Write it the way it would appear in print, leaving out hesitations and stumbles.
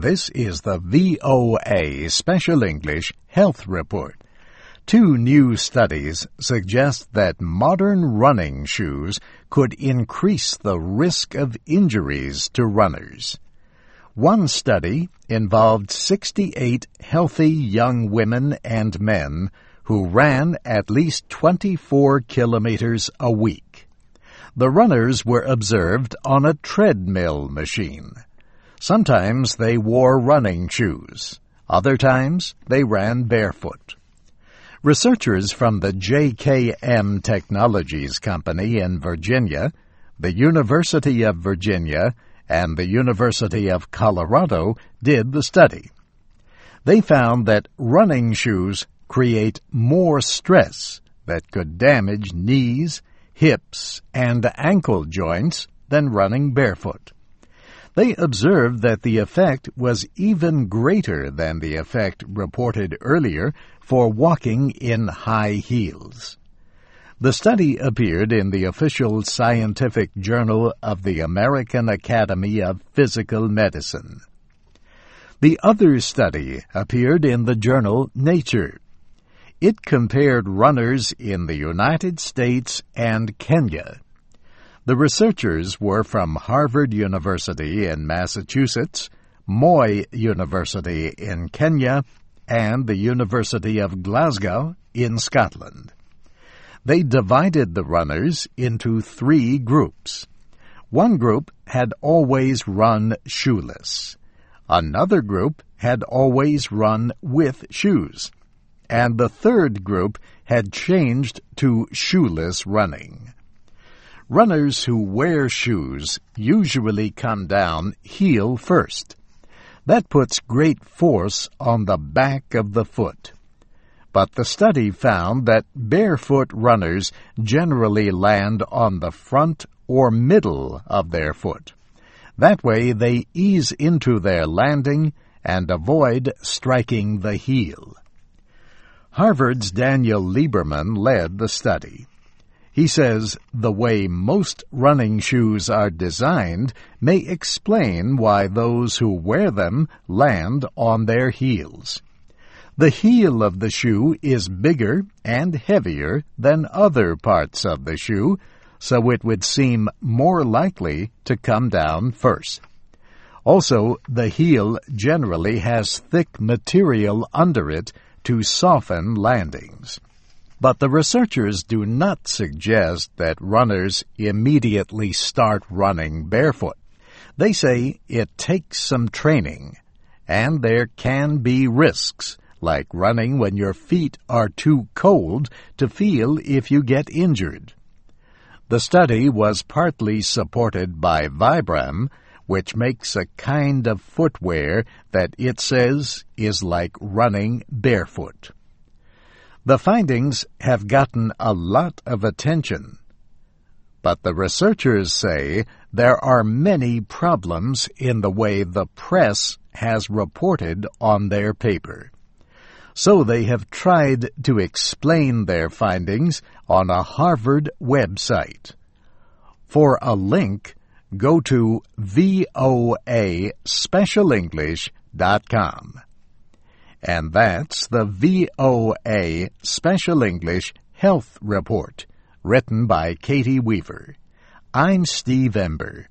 This is the VOA Special English Health Report. 2 new studies suggest that modern running shoes could increase the risk of injuries to runners. One study involved 68 healthy young women and men who ran at least 24 kilometers a week. The runners were observed on a treadmill machine. Sometimes they wore running shoes. Other times they ran barefoot. Researchers from the JKM Technologies Company in Virginia, the University of Virginia, and the University of Colorado did the study. They found that running shoes create more stress that could damage knees, hips, and ankle joints than running barefoot. They observed that the effect was even greater than the effect reported earlier for walking in high heels. The study appeared in the official scientific journal of the American Academy of Physical Medicine. The other study appeared in the journal Nature. It compared runners in the United States and Kenya. The researchers were from Harvard University in Massachusetts, Moi University in Kenya, and the University of Glasgow in Scotland. They divided the runners into 3 groups. One group had always run shoeless. Another group had always run with shoes. And the third group had changed to shoeless running. Runners who wear shoes usually come down heel first. That puts great force on the back of the foot. But the study found that barefoot runners generally land on the front or middle of their foot. That way they ease into their landing and avoid striking the heel. Harvard's Daniel Lieberman led the study. He says the way most running shoes are designed may explain why those who wear them land on their heels. The heel of the shoe is bigger and heavier than other parts of the shoe, so it would seem more likely to come down first. Also, the heel generally has thick material under it to soften landings. But the researchers do not suggest that runners immediately start running barefoot. They say it takes some training, and there can be risks, like running when your feet are too cold to feel if you get injured. The study was partly supported by Vibram, which makes a kind of footwear that it says is like running barefoot. The findings have gotten a lot of attention, but the researchers say there are many problems in the way the press has reported on their paper. So they have tried to explain their findings on a Harvard website. For a link, go to voaspecialenglish.com. And that's the VOA Special English Health Report, written by Katie Weaver. I'm Steve Ember.